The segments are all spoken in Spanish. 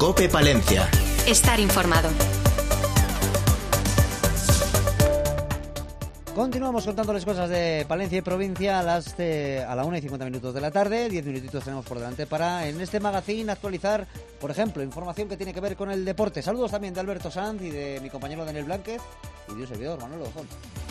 COPE Palencia. Estar informado. Continuamos contándoles cosas de Palencia y provincia a la 1:50 de la tarde. 10 minutitos tenemos por delante para, en este magazine, actualizar, por ejemplo, información que tiene que ver con el deporte. Saludos también de Alberto Sanz y de mi compañero Daniel Blánquez y de un servidor, Manolo Ojón.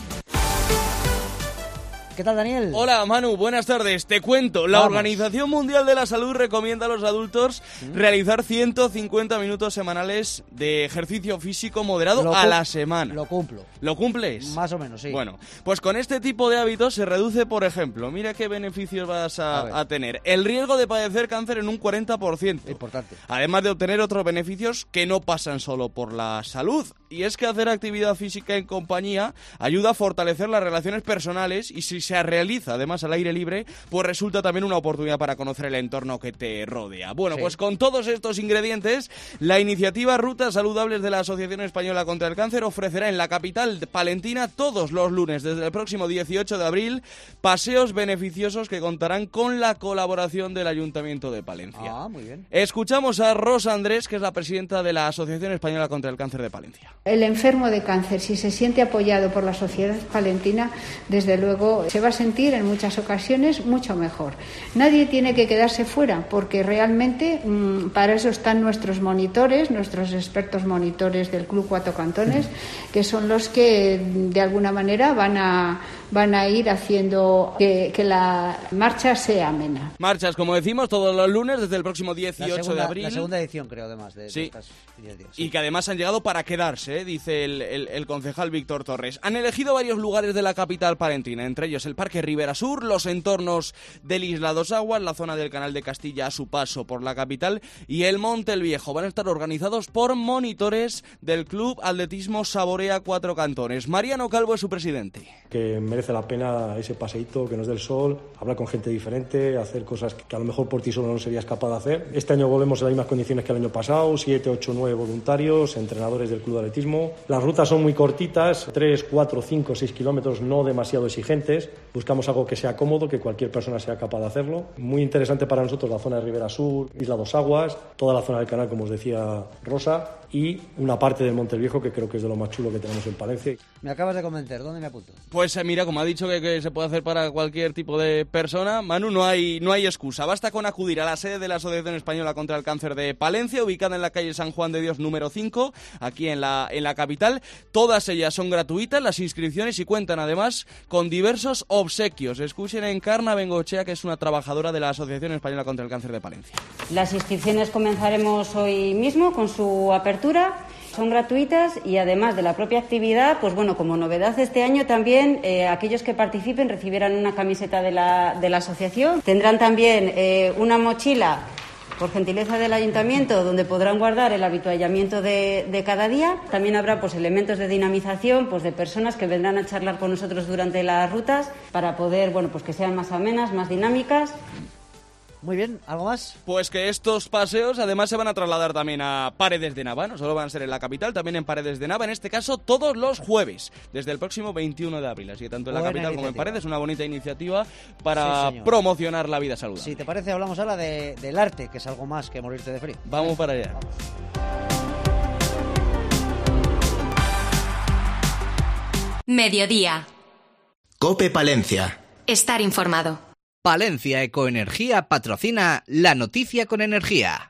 ¿Qué tal, Daniel? Hola, Manu, buenas tardes. Te cuento, la Organización Mundial de la Salud recomienda a los adultos realizar 150 minutos semanales de ejercicio físico moderado a la semana. Lo cumplo. ¿Lo cumples? Más o menos, sí. Bueno, pues con este tipo de hábitos se reduce, por ejemplo, mira qué beneficios vas a tener. El riesgo de padecer cáncer en un 40%. Importante. Además de obtener otros beneficios que no pasan solo por la salud. Y es que hacer actividad física en compañía ayuda a fortalecer las relaciones personales y si se realiza además al aire libre, pues resulta también una oportunidad para conocer el entorno que te rodea. Bueno, pues con todos estos ingredientes, la iniciativa Rutas Saludables de la Asociación Española contra el Cáncer ofrecerá en la capital palentina todos los lunes desde el próximo 18 de abril paseos beneficiosos que contarán con la colaboración del Ayuntamiento de Palencia. Ah, muy bien. Escuchamos a Rosa Andrés, que es la presidenta de la Asociación Española contra el Cáncer de Palencia. El enfermo de cáncer, si se siente apoyado por la sociedad palentina, desde luego se va a sentir en muchas ocasiones mucho mejor. Nadie tiene que quedarse fuera, porque realmente para eso están nuestros monitores, nuestros expertos monitores del Club Cuatro Cantones, que son los que de alguna manera van a ir haciendo que la marcha sea amena. Marchas, como decimos, todos los lunes desde el próximo 18 de abril. La segunda edición, creo, además, de estas 10 días. Sí. Y que además han llegado para quedarse, dice el concejal Víctor Torres. Han elegido varios lugares de la capital palentina, entre ellos el Parque Ribera Sur, los entornos del Isla Dos Aguas, la zona del Canal de Castilla a su paso por la capital y el Monte el Viejo. Van a estar organizados por monitores del Club Atletismo Saborea Cuatro Cantones. Mariano Calvo es su presidente. Que merece la pena ese paseíto, que nos dé el sol, hablar con gente diferente, hacer cosas que a lo mejor por ti solo no serías capaz de hacer. Este año volvemos en las mismas condiciones que el año pasado, 7, 8, 9 voluntarios, entrenadores del Club de Atletismo. Las rutas son muy cortitas, 3, 4, 5, 6 kilómetros, no demasiado exigentes. Buscamos algo que sea cómodo, que cualquier persona sea capaz de hacerlo. Muy interesante para nosotros la zona de Ribera Sur, Isla Dos Aguas, toda la zona del canal, como os decía Rosa, y una parte del Monte el Viejo, que creo que es de lo más chulo que tenemos en Palencia. Me acabas de convencer, ¿dónde me apunto? Pues mira, como ha dicho que se puede hacer para cualquier tipo de persona, Manu, no hay excusa. Basta con acudir a la sede de la Asociación Española contra el Cáncer de Palencia, ubicada en la calle San Juan de Dios número 5, aquí en la capital. Todas ellas son gratuitas, las inscripciones, y cuentan además con diversos obsequios. Escuchen en Encarna Bengochea, que es una trabajadora de la Asociación Española contra el Cáncer de Palencia. Las inscripciones comenzaremos hoy mismo con su apertura. Son gratuitas y además de la propia actividad, pues bueno, como novedad este año también aquellos que participen recibirán una camiseta de la asociación. Tendrán también una mochila, por gentileza del ayuntamiento, donde podrán guardar el habituallamiento de cada día. También habrá pues elementos de dinamización, pues de personas que vendrán a charlar con nosotros durante las rutas para poder, bueno, pues que sean más amenas, más dinámicas. Muy bien, ¿algo más? Pues que estos paseos además se van a trasladar también a Paredes de Nava, no solo van a ser en la capital, también en Paredes de Nava, en este caso todos los jueves, desde el próximo 21 de abril. Así que tanto en la capital como en Paredes, una bonita iniciativa para promocionar la vida saludable. Si te parece, hablamos ahora del arte, que es algo más que morirte de frío. Vamos para allá. Mediodía. COPE Palencia. Estar informado. Palencia Ecoenergía patrocina La Noticia con Energía.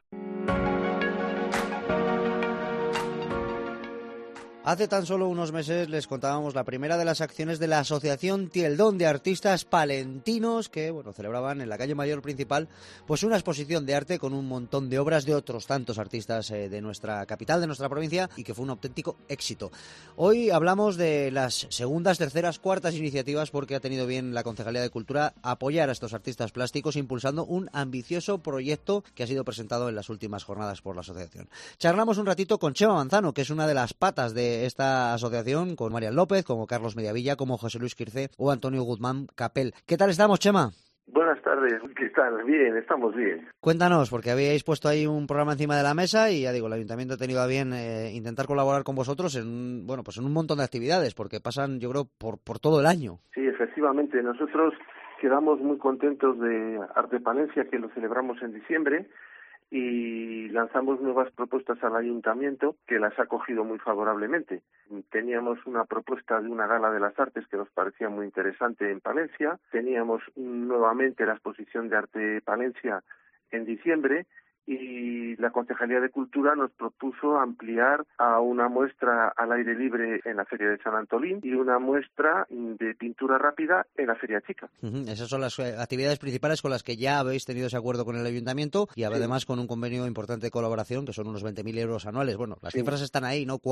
Hace tan solo unos meses les contábamos la primera de las acciones de la Asociación Tieldón de Artistas Palentinos que, bueno, celebraban en la calle Mayor principal pues una exposición de arte con un montón de obras de otros tantos artistas de nuestra capital, de nuestra provincia, y que fue un auténtico éxito. Hoy hablamos de las segundas, terceras, cuartas iniciativas porque ha tenido bien la Concejalía de Cultura apoyar a estos artistas plásticos impulsando un ambicioso proyecto que ha sido presentado en las últimas jornadas por la asociación. Charlamos un ratito con Chema Manzano, que es una de las patas de esta asociación, con Marian López, como Carlos Mediavilla, como José Luis Quirce o Antonio Guzmán Capel. ¿Qué tal estamos, Chema? Buenas tardes, ¿qué tal? Bien, estamos bien. Cuéntanos, porque habíais puesto ahí un programa encima de la mesa y ya digo, el Ayuntamiento ha tenido a bien intentar colaborar con vosotros en un montón de actividades, porque pasan, yo creo, por todo el año. Sí, efectivamente, nosotros quedamos muy contentos de Arte Palencia, que lo celebramos en diciembre, y lanzamos nuevas propuestas al ayuntamiento que las ha acogido muy favorablemente. Teníamos una propuesta de una gala de las artes que nos parecía muy interesante en Palencia, teníamos nuevamente la exposición de arte Palencia en diciembre, y la Concejalía de Cultura nos propuso ampliar a una muestra al aire libre en la Feria de San Antolín y una muestra de pintura rápida en la Feria Chica. Esas son las actividades principales con las que ya habéis tenido ese acuerdo con el ayuntamiento y además con un convenio importante de colaboración que son unos 20.000 euros anuales. Bueno, las cifras están ahí, ¿no?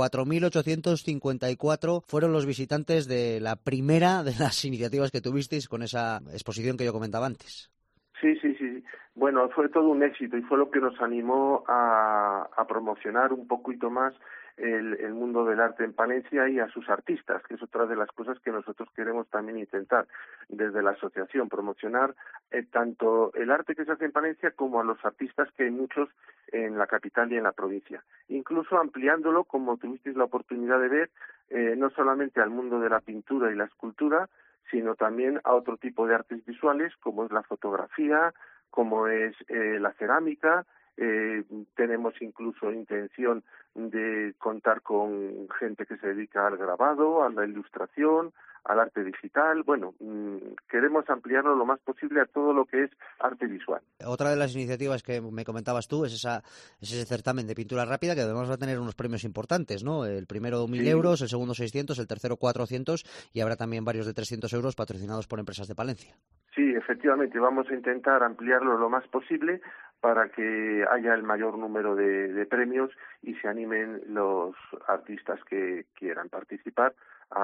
4.854 fueron los visitantes de la primera de las iniciativas que tuvisteis con esa exposición que yo comentaba antes. Sí. Bueno, fue todo un éxito y fue lo que nos animó a promocionar un poquito más el mundo del arte en Palencia y a sus artistas, que es otra de las cosas que nosotros queremos también intentar desde la asociación, promocionar tanto el arte que se hace en Palencia como a los artistas, que hay muchos en la capital y en la provincia. Incluso ampliándolo, como tuvisteis la oportunidad de ver, no solamente al mundo de la pintura y la escultura, sino también a otro tipo de artes visuales, como es la fotografía, como es la cerámica. Tenemos incluso intención de contar con gente que se dedica al grabado, a la ilustración, al arte digital. Bueno, queremos ampliarlo lo más posible a todo lo que es arte visual. Otra de las iniciativas que me comentabas tú es ese certamen de pintura rápida, que además va a tener unos premios importantes, ¿no? El primero 1.000 euros, el segundo 600, el tercero 400 y habrá también varios de 300 euros patrocinados por empresas de Palencia. Sí, efectivamente, vamos a intentar ampliarlo lo más posible para que haya el mayor número de premios y se animen los artistas que quieran participar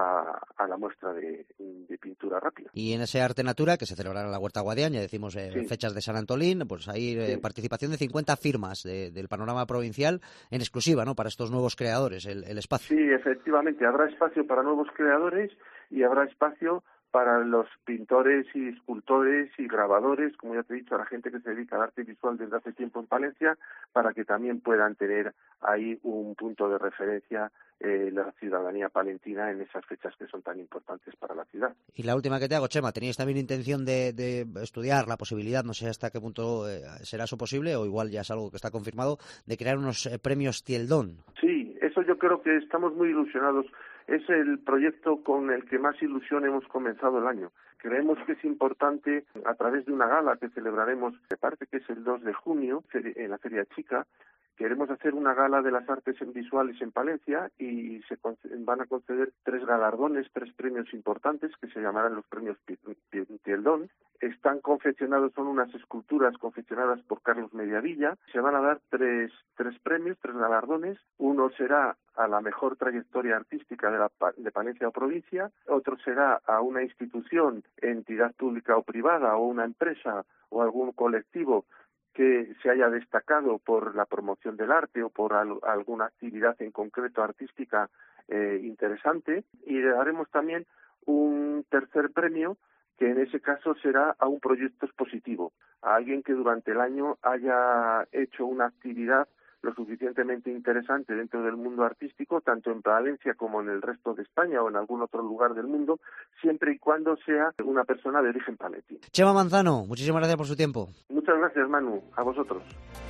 a la muestra de pintura rápida. Y en ese Arte Natura, que se celebrará en la Huerta Guadián, ya decimos fechas de San Antolín, pues hay participación de 50 firmas del panorama provincial en exclusiva, ¿no?, para estos nuevos creadores, el espacio. Sí, efectivamente, habrá espacio para nuevos creadores y habrá espacio para los pintores y escultores y grabadores, como ya te he dicho, a la gente que se dedica al arte visual desde hace tiempo en Palencia, para que también puedan tener ahí un punto de referencia la ciudadanía palentina en esas fechas que son tan importantes para la ciudad. Y la última que te hago, Chema, ¿teníais también intención de estudiar la posibilidad, no sé hasta qué punto será eso posible, o igual ya es algo que está confirmado, de crear unos premios Tieldón? Sí, eso yo creo que estamos muy ilusionados. Es el proyecto con el que más ilusión hemos comenzado el año. Creemos que es importante, a través de una gala que celebraremos, me parece que es el 2 de junio, en la Feria Chica, queremos hacer una gala de las artes visuales en Palencia y se van a conceder 3 galardones, 3 premios importantes que se llamarán los premios Tieldón. Están confeccionados, son unas esculturas confeccionadas por Carlos Mediavilla. Se van a dar 3 premios, 3 galardones. Uno será a la mejor trayectoria artística de Palencia o provincia, otro será a una institución, entidad pública o privada, o una empresa o algún colectivo que se haya destacado por la promoción del arte o por alguna actividad en concreto artística interesante, y le daremos también un tercer premio que en ese caso será a un proyecto expositivo, a alguien que durante el año haya hecho una actividad lo suficientemente interesante dentro del mundo artístico, tanto en Palencia como en el resto de España o en algún otro lugar del mundo, siempre y cuando sea una persona de origen palentino. Chema Manzano, muchísimas gracias por su tiempo. Muchas gracias, Manu. A vosotros.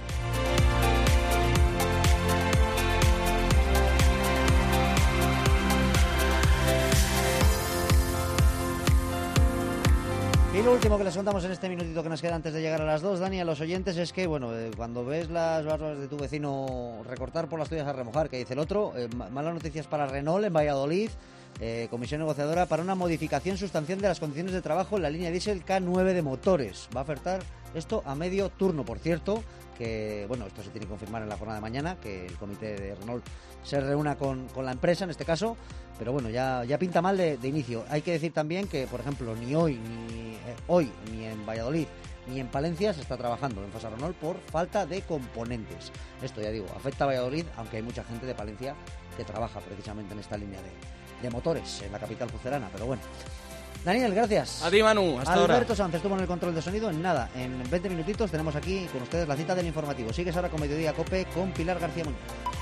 Y lo último que les contamos en este minutito que nos queda antes de llegar a las 2, Dani, a los oyentes, es que, bueno, cuando ves las barbas de tu vecino recortar por las tuyas a remojar, que dice el otro, malas noticias para Renault en Valladolid, comisión negociadora para una modificación sustancial de las condiciones de trabajo en la línea diésel K9 de motores. Va a ofertar esto a medio turno, por cierto, que, bueno, esto se tiene que confirmar en la jornada de mañana, que el comité de Renault se reúna con la empresa en este caso, pero bueno, ya pinta mal de inicio. Hay que decir también que, por ejemplo, ni hoy ni en Valladolid ni en Palencia se está trabajando en Fasa Renault por falta de componentes. Esto, ya digo, afecta a Valladolid, aunque hay mucha gente de Palencia que trabaja precisamente en esta línea de motores en la capital pucelana, pero bueno. Daniel, gracias. A ti, Manu, hasta ahora. Alberto Sánchez estuvo en el control de sonido. En 20 minutitos tenemos aquí con ustedes la cita del informativo. Sigues ahora con Mediodía COPE con Pilar García Muñoz.